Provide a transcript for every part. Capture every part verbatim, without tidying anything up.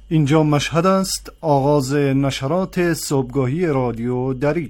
اینجا مشهد است، آغاز نشرات صبحگاهی رادیو دری.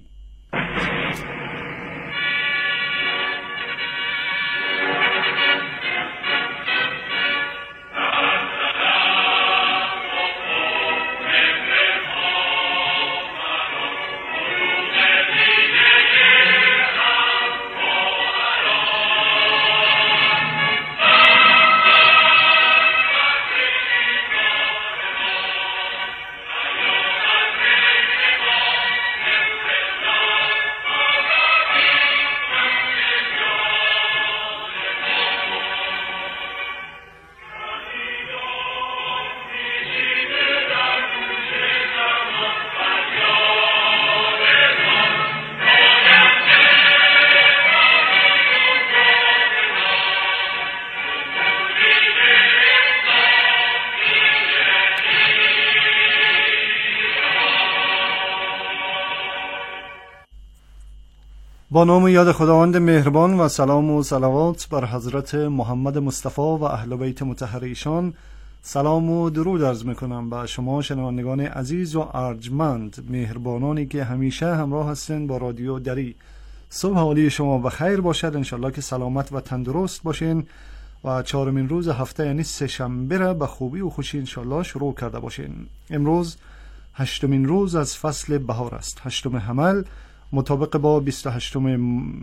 با نام یاد خداوند مهربان و سلام و صلوات بر حضرت محمد مصطفی و اهل بیت مطهر ایشان، سلام و درود عرض میکنم به شما شنوندگان عزیز و ارجمند، مهربانانی که همیشه همراه هستند با رادیو دری. صبح حالی شما بخیر باشد، انشالله که سلامت و تندرست باشین و چهارمین روز هفته یعنی سه شنبه را به خوبی و خوشی انشالله شروع کرده باشین. امروز هشتمین روز از فصل بهار است، هشتم حمل، مطابق با بیست و هشتم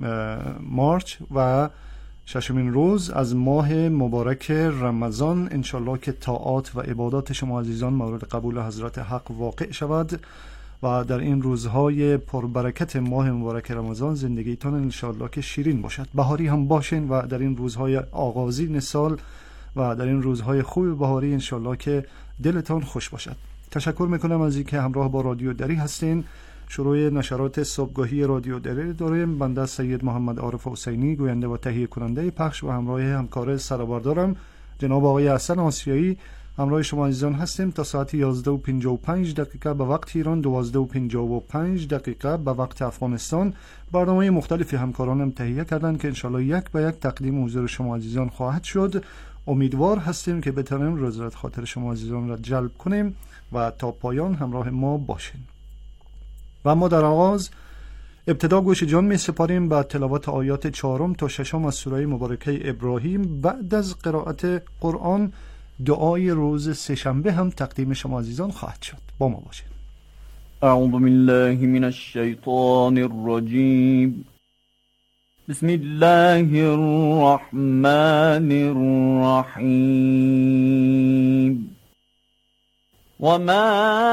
مارچ و ششمین روز از ماه مبارک رمضان. انشالله که طاعات و عبادات شما عزیزان مورد قبول حضرت حق واقع شود و در این روزهای پربرکت ماه مبارک رمضان زندگیتان انشالله که شیرین باشد، بهاری هم باشین و در این روزهای آغازین سال و در این روزهای خوب بهاری انشالله که دلتان خوش باشد. تشکر میکنم از اینکه همراه با رادیو دری هستین. شروع نشرات صبحگاهی رادیو دری داریم. بنده سید محمد عارف حسینی، گوینده و تهیه کننده پخش و همراه همکار سربردارم جناب آقای حسن آسیایی همراه شما عزیزان هستیم تا ساعت یازده و پنجاه و پنج دقیقه به وقت ایران، دوازده و پنجاه و پنج دقیقه به وقت افغانستان. برنامه مختلفی همکارانم تهیه کردن که انشالله یک به یک تقدیم حضور شما عزیزان خواهد شد. امیدوار هستیم که بتونیم رضایت خاطر شما عزیزان را جلب کنیم و تا پایان همراه ما باشین. و اما در آغاز ابتدا گوش جان می سپاریم به تلاوت آیات چهارم تا ششم از سوره مبارکه ابراهیم. بعد از قرائت قرآن دعای روز سه‌شنبه هم تقدیم شما عزیزان خواهد شد. با ما باشید. اعوذ بالله من الشیطان الرجیم. بسم الله الرحمن الرحیم. وما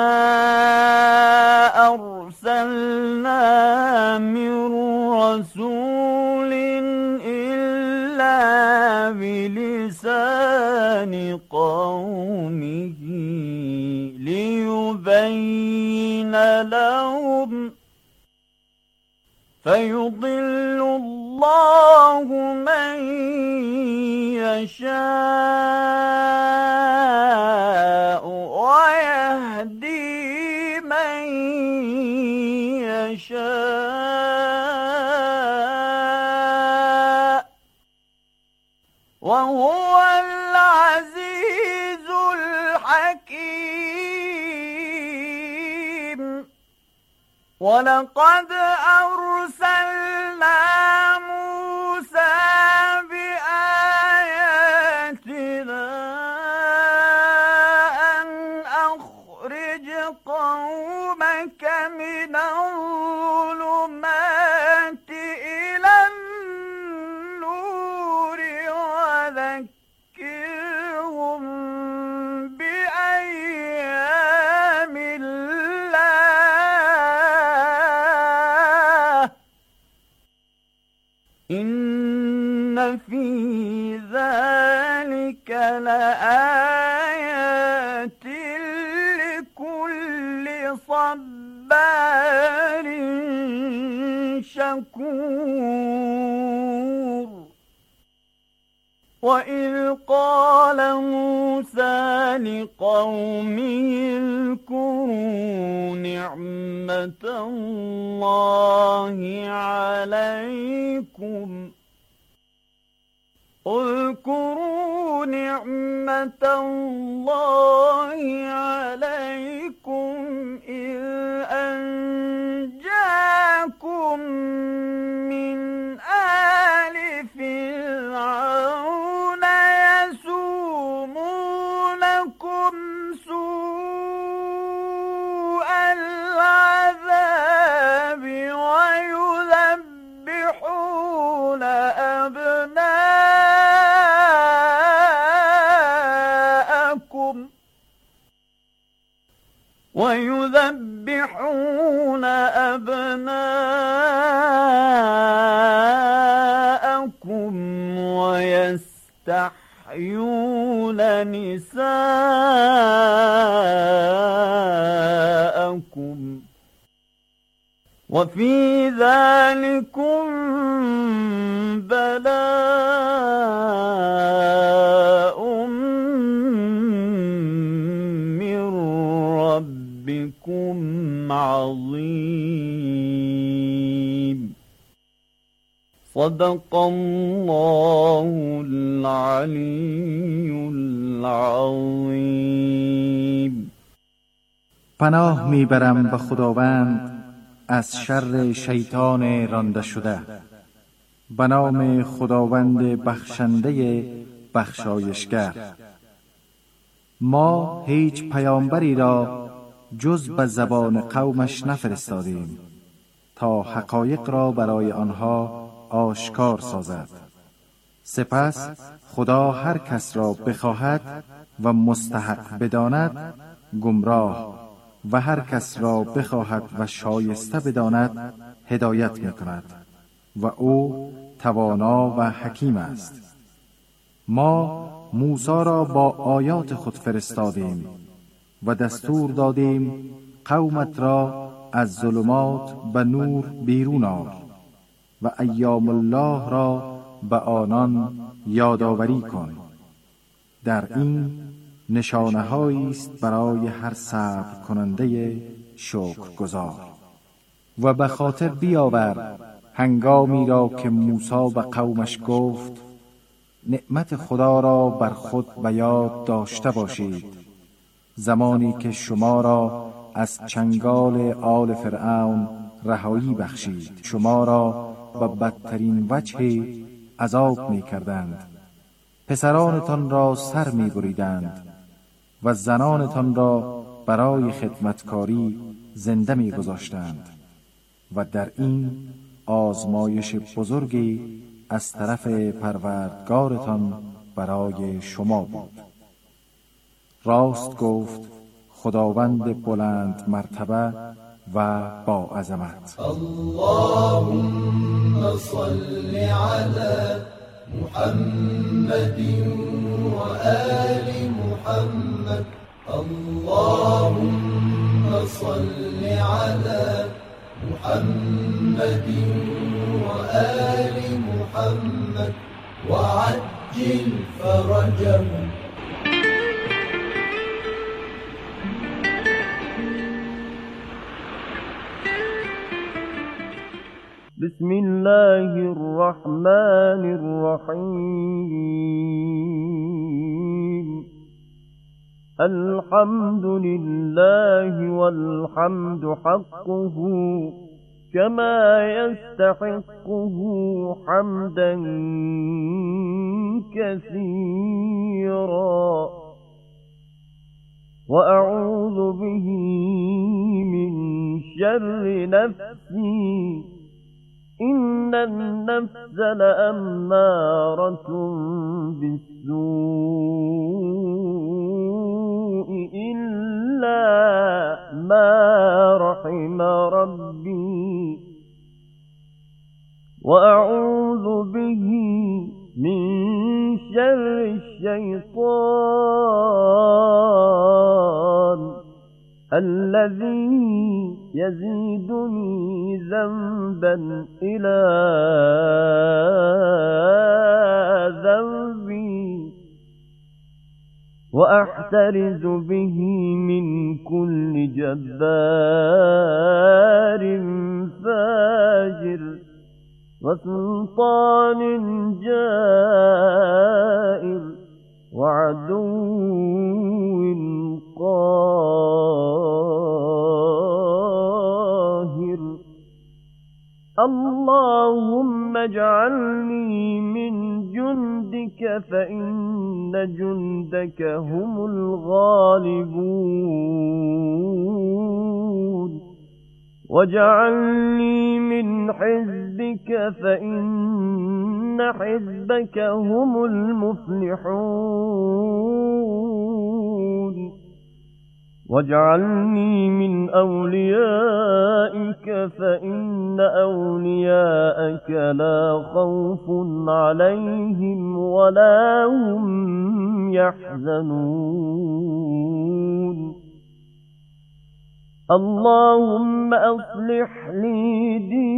أرسلنا من رسول إلا بلسان قومه ليبين لهم فيضل الله من يشاء ويهدي من يشاء وهو العزيز الحكيم. ولقد أرسلنا موسى بآياتنا أن أخرج قومك من الظلمات إلى النور وذكرهم بأيام الله إن في ذلك لآيات لكل صبار شكور. وإذ قال موسى لقومه اذكروا نعمة الله عليكم اذكروا نعمة الله عليكم ويذبحون أبناءكم ويستحيون نساءكم وفي ذلكم بلاء من ربكم عظيم. صدق الله العلي العظيم. پناه میبرم به خداوند از شر شیطان رانده شده. به نام خداوند بخشنده بخشایشگر. ما هیچ پیامبری را جز به زبان قومش نفرستادیم تا حقایق را برای آنها آشکار سازد. سپس خدا هر کس را بخواهد و مستحق بداند گمراه و هر کس را بخواهد و شایسته بداند هدایت می‌کند و او توانا و حکیم است. ما موسی را با آیات خود فرستادیم و دستور دادیم قومت را از ظلمات به نور بیرون آر و ایام الله را به آنان یادآوری کن. در این نشانه هایی است برای هر صبر کننده شکرگزار. و به خاطر بیاور هنگامی را که موسی به قومش گفت نعمت خدا را بر خود به یاد داشته باشید، زمانی که شما را از چنگال آل فرعون رهایی بخشید، شما را به بدترین وجه عذاب می کردند، پسرانتان را سر می بریدند و زنانتان را برای خدمتکاری زنده می گذاشتند و در این آزمایش بزرگی از طرف پروردگارتان برای شما بود. راست گفت خداوند بلند مرتبه و با عظمت. اللهم صل علی محمد و آل محمد. اللهم صل علی محمد و آل محمد و عجل فرجهم. بسم الله الرحمن الرحيم. الحمد لله والحمد حقه كما يستحقه حمدا كثيرا وأعوذ به من شر نفسي إن النفس لأمارة بالسوء إلا ما رحم ربي وأعوذ به من شر الشيطان الذي يزيدني ذنبا إلى ذنبي وأحترز به من كل جبار فاجر وسلطان جائر وعدو قاهر. اللهم اجعلني من جندك فإن جندك هم الغالبون واجعلني من حزبك فإن حزبك هم المفلحون واجعلني من أوليائك فإن أولياءك لا خوف عليهم ولا هم يحزنون اللهم أصلح لي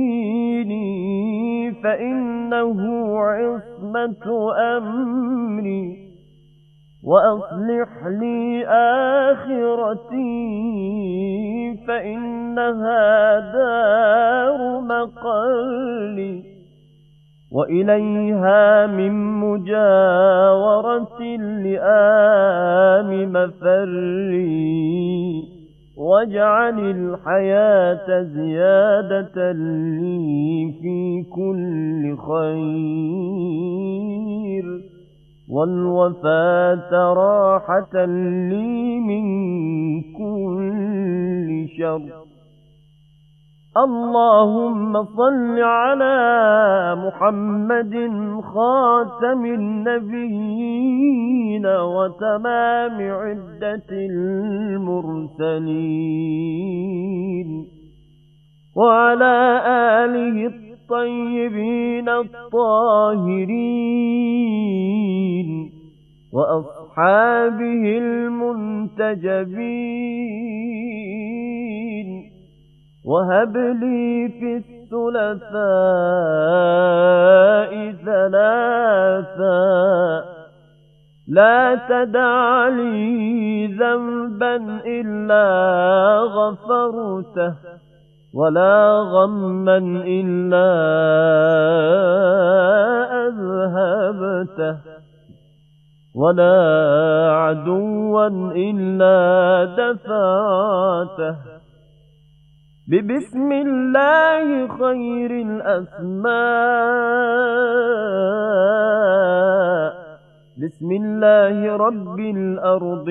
ديني فإنه عصمة أمري وأصلح لي آخرتي فإنها دار مقالي وإليها من مجاورة لآم مفري واجعل الحياة زيادة لي في كل خير والوفاة راحة لي من كل شر اللهم صل على محمد خاتم النبيين وتمام عدة المرسلين وعلى آله الطيبين الطاهرين وأصحابه المنتجبين وهب لي في الثلثاء ثلاثا لا تدع لي ذنبا إلا غفرته ولا غما إلا أذهبته ولا عدوا إلا دفعته ببسم الله خير الأسماء بسم الله رب الأرض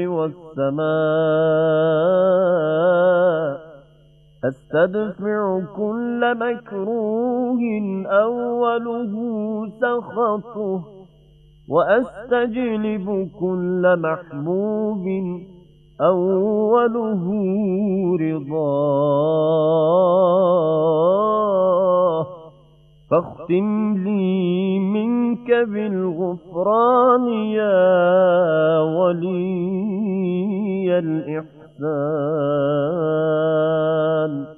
والسماء أستدفع كل مكروه أوله سخطه وأستجلب كل محبوب أوله رضاه فاختم لي منك بالغفران يا ولي الإحسان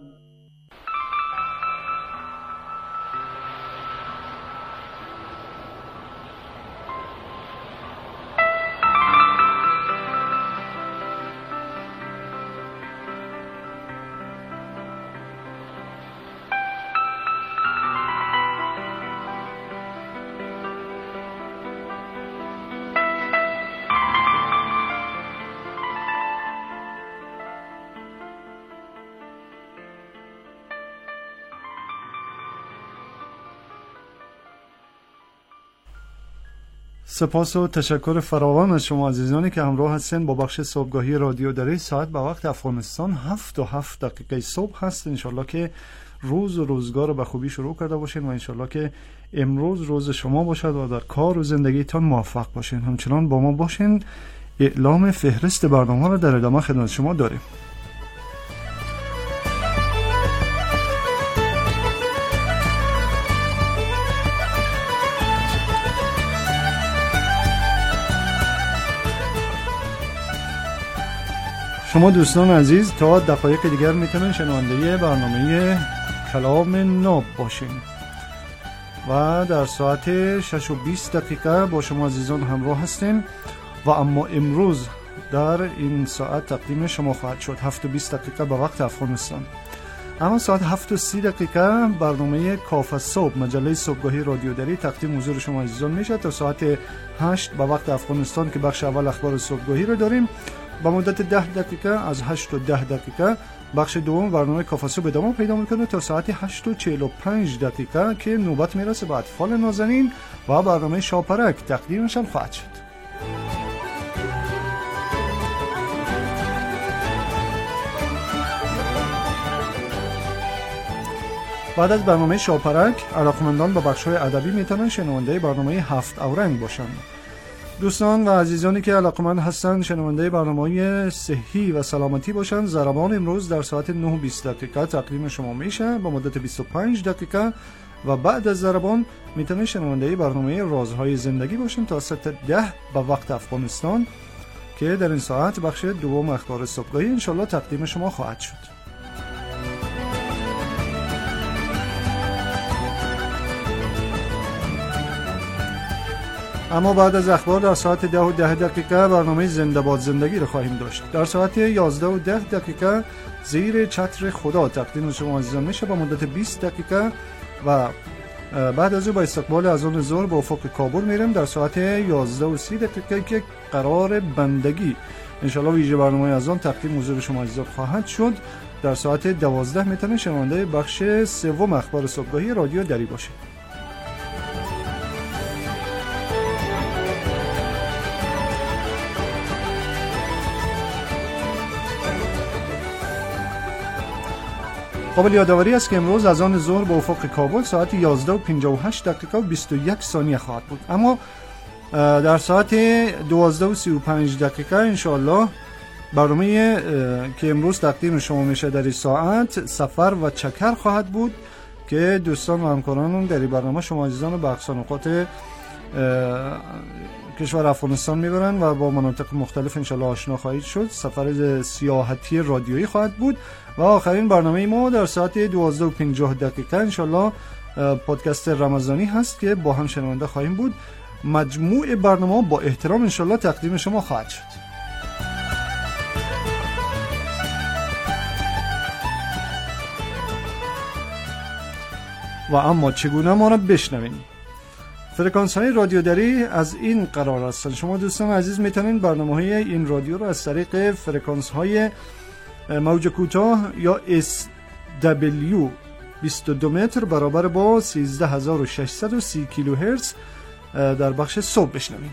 سپاس و تشکر فراوان از شما عزیزانی که همراه هستین با بخش صبحگاهی رادیو دری. ساعت به وقت افغانستان هفت و هفت دقیقه صبح هست. انشالله که روز و روزگار رو به خوبی شروع کرده باشین و انشالله که امروز روز شما باشد و در کار و زندگیتان موفق باشین. همچنان با ما باشین. اعلام فهرست برنامه رو در ادامه خدمت شما داریم. شما دوستان عزیز تا دقایق دیگر میتونن شنونده برنامه کلام ناب باشین و در ساعت شش و بیست دقیقه با شما عزیزان همراه هستیم و اما امروز در این ساعت تقدیم شما خواهد شد هفت و بیست دقیقه به وقت افغانستان. اما ساعت هفت و سی دقیقه برنامه کاف صبح مجله صبحگاهی رادیو دری تقدیم حضور شما عزیزان میشه تا ساعت هشت به وقت افغانستان که بخش اول اخبار صبحگاهی رو داریم. با مدت ده دقیقه از هشت و ده دقیقه بخش دوم برنامه کاف صبح ادامه پیدا میکنه تا ساعت هشت و چهل و پنج دقیقه که نوبت میرسه به اطفال نازنین و برنامه شاپرک تقدیمشان خواهد شد. بعد از برنامه شاپرک علاقمندان به بخش‌های ادبی میتونن شنونده برنامه هفت اورنگ باشن دوستان و عزیزانی که علاقمند هستند شنونده برنامه‌های صحی و سلامتی باشند، ضربان امروز در ساعت نه و بیست دقیقه تقدیم شما میشه با مدت بیست و پنج دقیقه و بعد از ضربان میتونید شنونده برنامه رازهای زندگی باشند تا ساعت ده به وقت افغانستان که در این ساعت بخش دوم اخبار صبحگاهی انشالله تقدیم شما خواهد شد. اما بعد از اخبار در ساعت ده و ده دقیقه برنامه زنده باد زندگی رو خواهیم داشت. در ساعت یازده و ده دقیقه زیر چتر خدا تقدیم شما عزیزان میشه با مدت بیست دقیقه و بعد از او با استقبال اذان ظهر به افق کابل میریم. در ساعت یازده و سی دقیقه که قرار بندگی انشالله ویژه برنامه اذان تقدیم حضور شما عزیزان خواهد شد. در ساعت دوازده میتونید شنونده بخش سوم اخبار صبحگاهی رادیو دری باشید. قابل یادآوری است که امروز از آن ظهر به افق کابل ساعت یازده و پنجاه و هشت دقیقه و بیست و یک ثانیه خواهد بود. اما در ساعت دوازده و سی و پنج دقیقه انشاءالله برنامه که امروز تقدیم شما میشه در این ساعت سفر و چکر خواهد بود که دوستان و همکارانم در این برنامه شما عزیزان به اقصا نقاط کشور افغانستان میبرن و با مناطق مختلف انشالله آشنا خواهید شد. سفر سیاحتی رادیویی خواهد بود و آخرین برنامه ما در ساعت دوازده و پنجاه دقیقه انشالله پادکست رمضانی هست که با هم شنونده خواهیم بود. مجموع برنامه با احترام انشالله تقدیم شما خواهد شد. و اما چگونه ما را بشنویم؟ فرکانس های رادیو دری از این قرار هستند. شما دوستان عزیز میتونید برنامه های این رادیو رو از طریق فرکانس های موج کوتاه یا اس دبلیو بیست و دو متر برابر با سیزده هزار و ششصد و سی کیلوهرتز در بخش صبح بشنوید.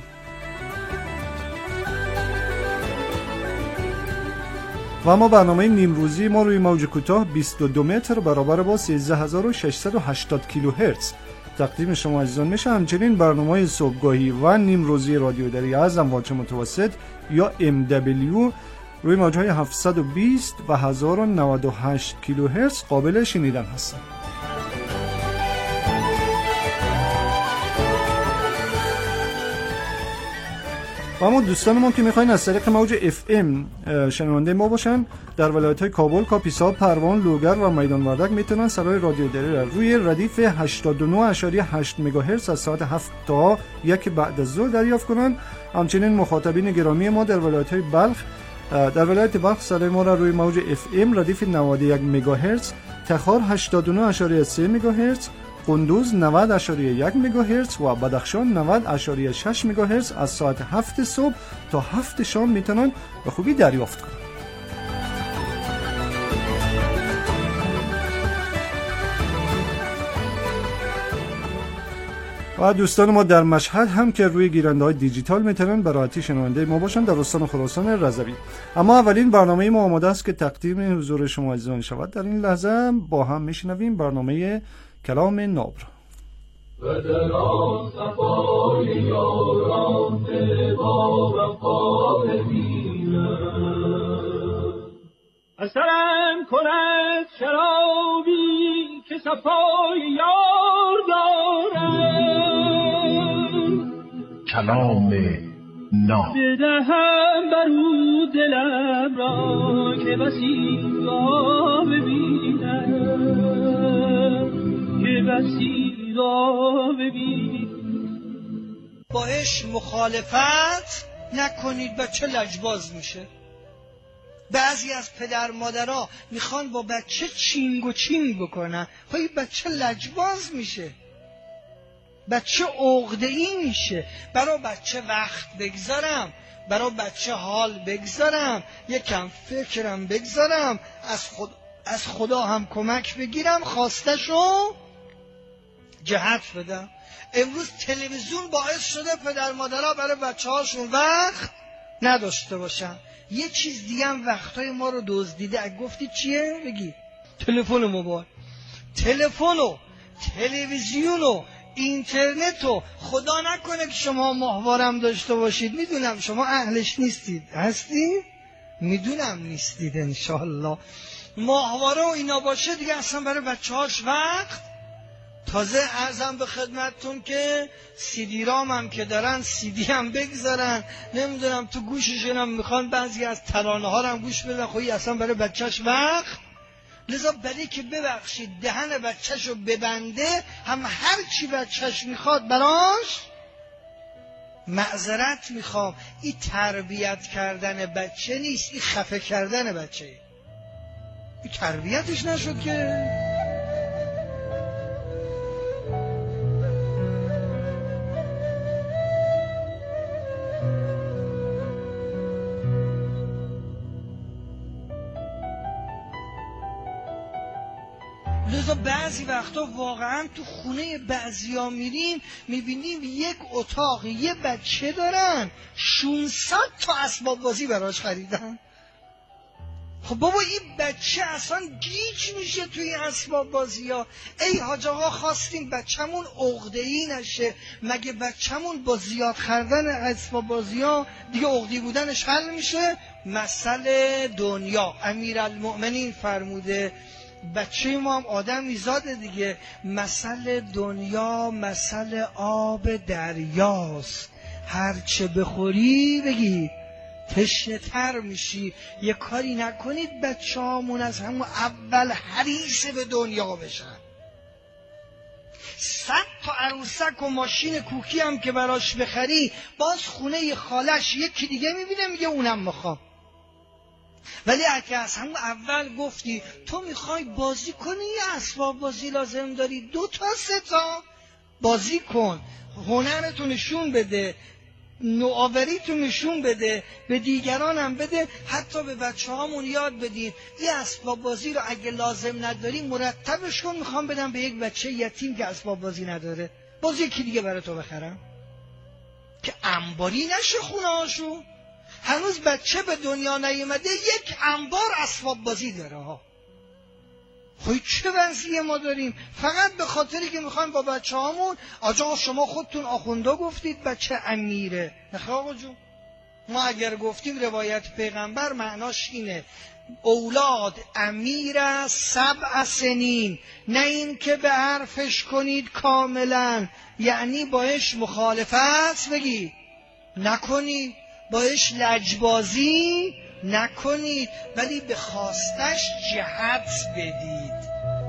و اما برنامه نیمروزی ما روی موج کوتاه بیست و دو متر برابر با سیزده هزار و ششصد و هشتاد کیلوهرتز تقدیم شما عزیزان میشه. همچنین برنامه صبحگاهی و نیمروزی رادیو دری از امواج متوسط یا ام دبلیو روی موج‌های هفتصد و بیست و هزار و نود و هشت کیلوهرتز قابل شنیدن هستند. و اما دوستان ما که میخواین از طریق موج اف ام شنونده ما باشن در ولایت‌های کابل، کاپیسا، پروان، لوگر و میدان وردک میتونن صدای رادیو دری را روی ردیف هشتاد و نه اشاری هشت مگاهرتز از ساعت هفت تا یک بعد از ظهر دریافت کنن. همچنین مخاطبین گرامی ما در ولایت‌های بلخ در ولایت بلخ صدای ما را روی موج اف ام ردیف نود و یک مگاهرتز، تخار هشتاد و نه اشاری سه مگاهرتز، قندوز نود اشاری یک مگاهرتز و بدخشان نود اشاری شش مگاهرتز از ساعت هفت صبح تا هفت شام میتونن به خوبی دریافت کنن. و دوستان ما در مشهد هم که روی گیرنده‌های دیجیتال میتونن به راحتی شنونده ما باشن در استان خراسان رضوی. اما اولین برنامه ما آماده است که تقدیم حضور شما عزیزان شود. در این لحظه با هم میشنویم برنامه کلام ناب را. و در آن صفای یاران با وفا ببینم اثرم کند شرابی که صفای یار دارم کلام ناب بدهم برو دلم را که بسی را ببینم که بسی را ببینم. باش مخالفت نکنید بچه لجباز میشه. بعضی از پدر مادرها میخوان با بچه چینگ و چینگ بکنن، خواهی بچه لجباز میشه، بچه عقده‌ای میشه. برای بچه وقت بگذارم، برای بچه حال بگذارم، یکم فکرم بگذارم، از خود از خدا هم کمک بگیرم، خواستشو جهت بدم. امروز تلویزیون باعث شده پدر مادرها برای بچه هاشون وقت نداشته باشن. یه چیز دیگه هم وقتای ما رو دزدیده. اگه گفتی چیه؟ بگی تلفن موبایل. تلفن و تلویزیون و اینترنتو خدا نکنه که شما ماهوارم داشته باشید، میدونم شما اهلش نیستید. هستی؟ میدونم نیستید انشالله. ماهواره و اینا باشه دیگه اصلا برای بچه هاش وقت. تازه ارزم به خدمتتون که سیدی رام هم که دارن سیدی هم بگذارن، نمیدونم تو گوششون هم میخوان بعضی از ترانه ها هم گوش بدن، خویی اصلا برای بچهش وقت. لذا برای که ببخشید دهن بچهشو ببنده، هم هر چی بچهش میخواد براش معذرت میخوام. این تربیت کردن بچه نیست، این خفه کردن بچه. این تربیتش نشد که. لذا بعضی وقتا واقعا تو خونه بعضی ها میریم میبینیم یک اتاق یه بچه دارن ششصد تا اسباب بازی براش خریدن. خب بابا این بچه اصلا گیج میشه توی اسباب بازی ها. ای حاج آقا خواستیم بچه‌مون عقده‌ای نشه، مگه بچه‌مون با زیاد خریدن اسباب بازی ها دیگه عقده‌ای بودنش حل میشه؟ مثل دنیا امیرالمؤمنین فرموده، بچه ما هم آدم میزاده دیگه، مثل دنیا مثل آب دریاست، هرچه بخوری بگی تشنه تر میشی. یه کاری نکنید بچه هامون از همون اول حریص به دنیا بشن. صد تا عروسک و ماشین کوکی هم که براش بخری، باز خونه خالش یکی دیگه میبینه میگه اونم میخوام. ولی اگه از همون اول گفتی تو میخوای بازی کنی، یه اسباب بازی لازم داری، دو تا سه تا بازی کن، هنرتو نشون بده، نوآوریتو نشون بده، به دیگران هم بده، حتی به بچه هامون یاد بدین این اسباب بازی رو اگه لازم نداری مرتبش کن، میخوام بدم به یک بچه یتیم که اسباب بازی نداره، باز یکی دیگه برای تو بخرم که انباری نشه خونه هاشون. هنوز بچه به دنیا نیومده یک انبار اسباب بازی داره ها. خوی چه وضعیه ما داریم؟ فقط به خاطری که میخوایم با بچه هامون، آجا شما خودتون آخونده گفتید بچه امیره. نخواه آقا جون، ما اگر گفتیم روایت پیغمبر معناش اینه اولاد امیر سبع سنین، نه این که به حرفش کنید کاملا، یعنی باش مخالفت بگی نکنید، باش لجبازی نکنید، ولی به خواستش جهت بدید.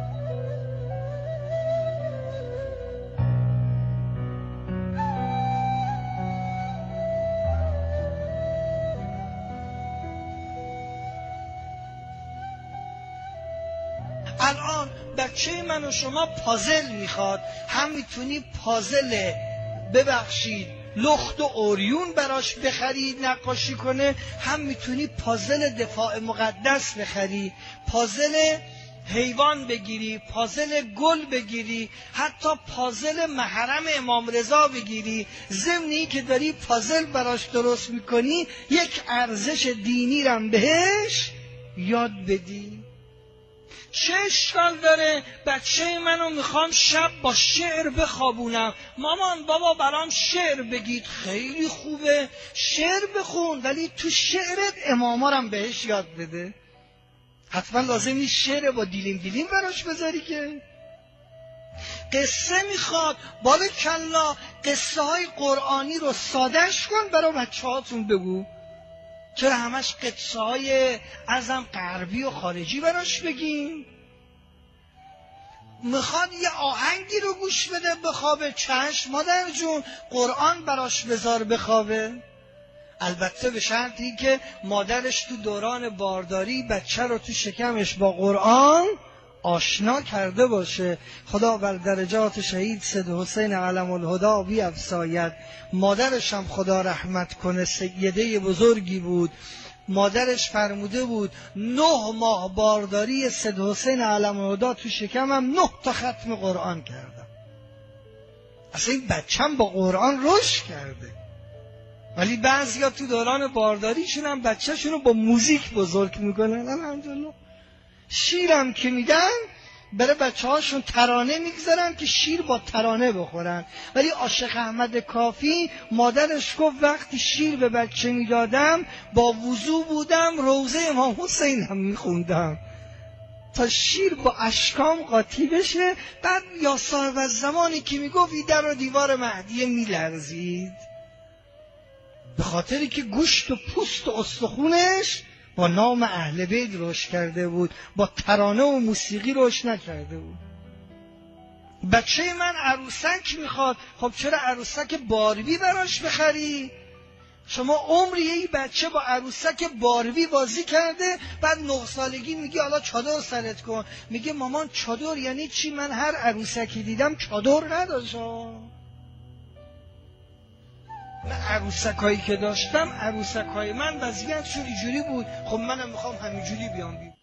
الان بچه من و شما پازل میخواد، هم میتونی پازل ببخشید لخت و اوریون براش بخرید نقاشی کنه، هم میتونی پازل دفاع مقدس بخری، پازل حیوان بگیری، پازل گل بگیری، حتی پازل محرم امام رضا بگیری. ضمنی که داری پازل براش درست میکنی یک ارزش دینی رم بهش یاد بدی. چه اشکال داره بچه منو میخوام شب با شعر بخوابونم، مامان بابا برام شعر بگید، خیلی خوبه شعر بخون، ولی تو شعرت امامارم بهش یاد بده. حتما لازم نیست شعر با دیلیم دیلیم براش بذاری که. قصه میخواد، بارکالله قصه های قرآنی رو سادهش کن برای بچه هاتون بگو. چرا همش قصه های ازم غربی و خارجی براش بگیم؟ میخواد یه آهنگی رو گوش بده بخوابه، چشم مادر جون قرآن براش بذار بخوابه. البته به شرطی که مادرش تو دوران بارداری بچه رو تو شکمش با قرآن آشنا کرده باشه. خدا بر درجات شهید سید حسین علم الهدا بیفزاید. مادرش هم خدا رحمت کنه سیده بزرگی بود. مادرش فرموده بود نه ماه بارداری سید حسین علم الهدا تو شکمم نه تا ختم قرآن کردم. اصلا این بچم با قرآن رشد کرده. ولی بعضیا تو دوران بارداریشون هم بچه‌شون رو با موزیک بزرگ میکنن. الحمدلله شیرم که میدن برای بچه هاشون ترانه میگذارن که شیر با ترانه بخورن. ولی عاشق احمد کافی مادرش گفت وقتی شیر به بچه میدادم با وضو بودم روضه امام حسین هم میخوندم تا شیر با اشکام قاطی بشه. بعد یا صاحب الزمانی که میگفت در و دیوار مهدیه میلرزید به خاطری که گوشت و پوست و استخونش با نام اهل بیت روش کرده بود، با ترانه و موسیقی روش نکرده بود. بچه من عروسک میخواد، خب چرا عروسک باربی براش بخری؟ شما عمری یه بچه با عروسک باربی بازی کرده، بعد نه سالگی میگه حالا چادر سرت کن، میگه مامان چادر یعنی چی؟ من هر عروسکی دیدم چادر نداشت. من عروسکایی که داشتم، عروسکای من وضعیتشون اینجوری بود، خب منم میخوام همینجوری بیام بیام.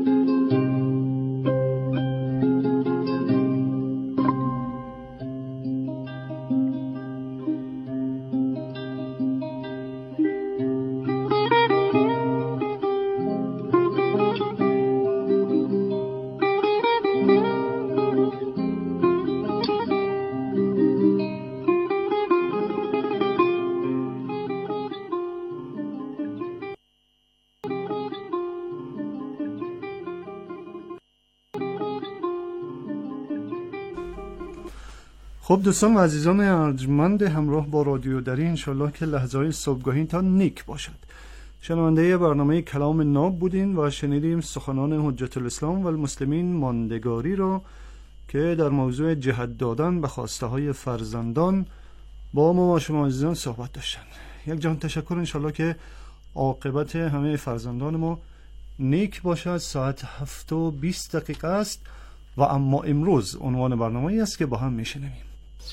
خب دوستان و عزیزان ارجمند همراه با رادیو دری، انشالله که لحظه‌های صبحگاهی تا نیک باشد. شنونده برنامه کلام ناب بودین و شنیدیم سخنان حجت الاسلام و المسلمین ماندگاری را که در موضوع جهت دادن به خواسته های فرزندان با ما و شما عزیزان صحبت داشتن. یک جان تشکر، انشالله که عاقبت همه فرزندان ما نیک باشد. ساعت هفت و بیست دقیقه است و اما امروز عنوان برنامه‌ای است که با هم میشنویم.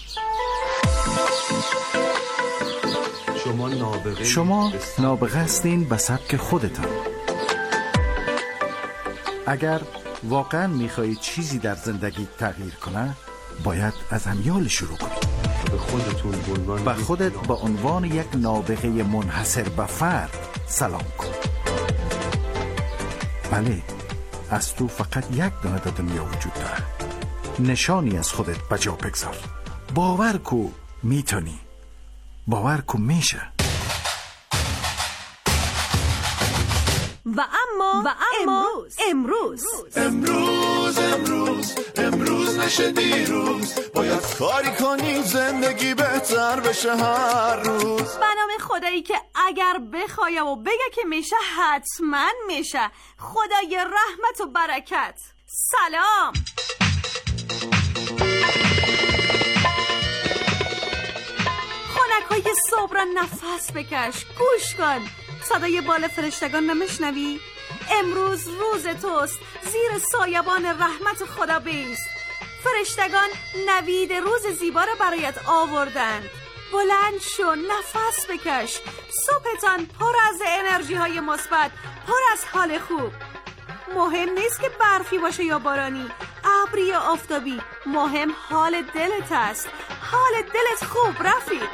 شما نابغه شما نابغه هستین به سبک خودتان. اگر واقعا میخواهید چیزی در زندگی تغییر کنه، باید از امیال شروع کنید. به خودتون به خودت به عنوان یک نابغه منحصر به فرد سلام کن. بله، از تو فقط یک دانه در دنیا وجود داره. نشانی از خودت بجا بگذار. باور کو میتونی. باور کو میشه. و اما و اما امروز امروز امروز امروز نشه دیروز، باید کاری کنی زندگی بهتر بشه هر روز. به نام خدایی که اگر بخوایم و بگه که میشه حتما میشه. خدای رحمت و برکت. سلام. خنکای صبح را نفس بکش، گوش کن. صدای بال فرشتگان نمیشنوی؟ امروز روز توست، زیر سایبان رحمت خدا بیست. فرشتگان نوید روز زیبا را برایت آوردند. بلند شو، نفس بکش. صبحتان پر از انرژی های مثبت، پر از حال خوب. مهم نیست که برفی باشه یا بارانی، ابری یا آفتابی، مهم حال دلت است. حال دلت خوب رفیق.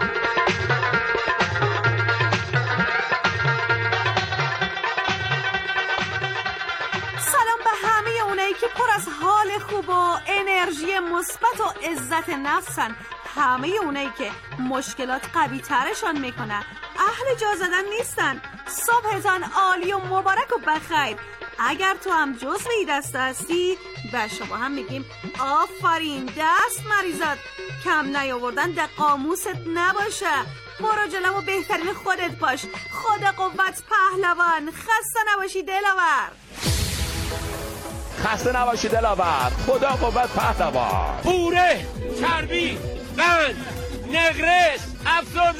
سلام به همه اونایی که پر از حال خوب و انرژی مثبت و عزت نفسن. همه اونایی که مشکلات قوی ترشان میکنه، اهل جا زدن نیستن. صبحتان عالی و مبارک و بخیر. اگر تو هم جزو این دسته هستی، به شما هم میگیم آفرین، دست مریزاد. کم نیاوردن در قاموست نباشه. برو جلو و بهترین خودت باش. خدا قوت پهلوان. خسته نباشی دلاور. خسته نباشی دلاور. خدا قوت پهلوان. پوره، چربی، قند، نقرس، افسرده